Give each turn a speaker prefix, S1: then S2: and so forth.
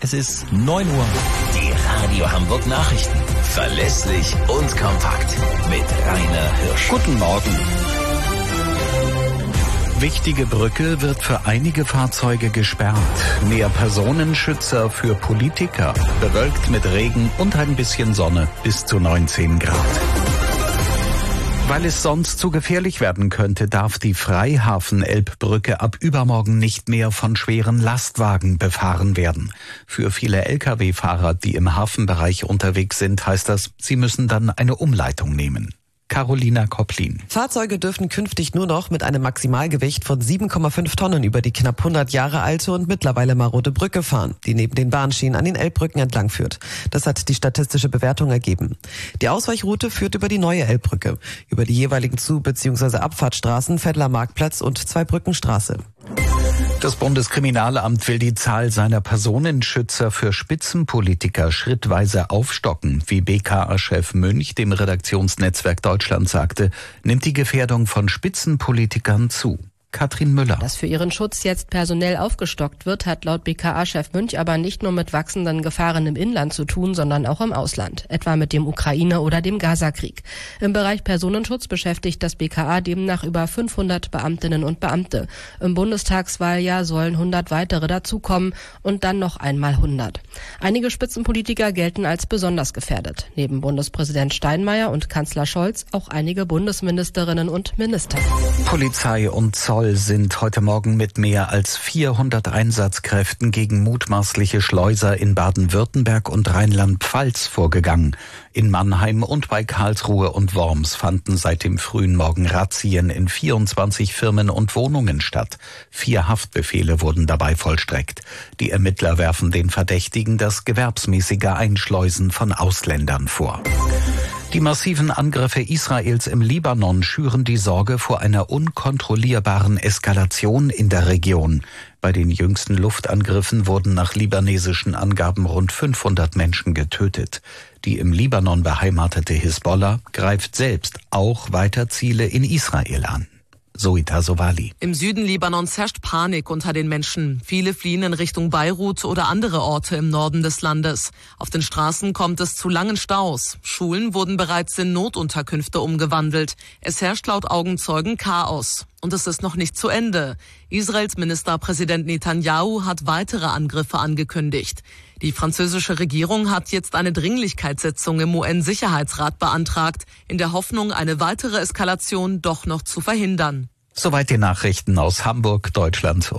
S1: Es ist 9 Uhr.
S2: Die Radio Hamburg Nachrichten. Verlässlich und kompakt. Mit Rainer Hirsch.
S1: Guten Morgen. Wichtige Brücke wird für einige Fahrzeuge gesperrt. Mehr Personenschützer für Politiker. Bewölkt mit Regen und ein bisschen Sonne bis zu 19 Grad. Weil es sonst zu gefährlich werden könnte, darf die Freihafen-Elbbrücke ab übermorgen nicht mehr von schweren Lastwagen befahren werden. Für viele Lkw-Fahrer, die im Hafenbereich unterwegs sind, heißt das, sie müssen dann eine Umleitung nehmen. Carolina Kopplin.
S3: Fahrzeuge dürfen künftig nur noch mit einem Maximalgewicht von 7,5 Tonnen über die knapp 100 Jahre alte und mittlerweile marode Brücke fahren, die neben den Bahnschienen an den Elbbrücken entlang führt. Das hat die statistische Bewertung ergeben. Die Ausweichroute führt über die neue Elbbrücke, über die jeweiligen Zu- bzw. Abfahrtsstraßen Veddler Marktplatz und Zweibrückenstraße.
S1: Das Bundeskriminalamt will die Zahl seiner Personenschützer für Spitzenpolitiker schrittweise aufstocken. Wie BKA-Chef Münch dem Redaktionsnetzwerk Deutschland sagte, nimmt die Gefährdung von Spitzenpolitikern zu. Katrin Müller.
S4: Dass für ihren Schutz jetzt personell aufgestockt wird, hat laut BKA-Chef Münch aber nicht nur mit wachsenden Gefahren im Inland zu tun, sondern auch im Ausland, etwa mit dem Ukraine- oder dem Gaza-Krieg. Im Bereich Personenschutz beschäftigt das BKA demnach über 500 Beamtinnen und Beamte. Im Bundestagswahljahr sollen 100 weitere dazukommen und dann noch einmal 100. Einige Spitzenpolitiker gelten als besonders gefährdet. Neben Bundespräsident Steinmeier und Kanzler Scholz auch einige Bundesministerinnen und Minister.
S1: Polizei und Zoll sind heute Morgen mit mehr als 400 Einsatzkräften gegen mutmaßliche Schleuser in Baden-Württemberg und Rheinland-Pfalz vorgegangen. In Mannheim und bei Karlsruhe und Worms fanden seit dem frühen Morgen Razzien in 24 Firmen und Wohnungen statt. 4 Haftbefehle wurden dabei vollstreckt. Die Ermittler werfen den Verdächtigen das gewerbsmäßige Einschleusen von Ausländern vor. Die massiven Angriffe Israels im Libanon schüren die Sorge vor einer unkontrollierbaren Eskalation in der Region. Bei den jüngsten Luftangriffen wurden nach libanesischen Angaben rund 500 Menschen getötet. Die im Libanon beheimatete Hisbollah greift selbst auch weiter Ziele in Israel an. Zoita Sowali.
S5: Im Süden Libanons herrscht Panik unter den Menschen. Viele fliehen in Richtung Beirut oder andere Orte im Norden des Landes. Auf den Straßen kommt es zu langen Staus. Schulen wurden bereits in Notunterkünfte umgewandelt. Es herrscht laut Augenzeugen Chaos. Und es ist noch nicht zu Ende. Israels Ministerpräsident Netanyahu hat weitere Angriffe angekündigt. Die französische Regierung hat jetzt eine Dringlichkeitssitzung im UN-Sicherheitsrat beantragt, in der Hoffnung, eine weitere Eskalation doch noch zu verhindern.
S1: Soweit die Nachrichten aus Hamburg, Deutschland.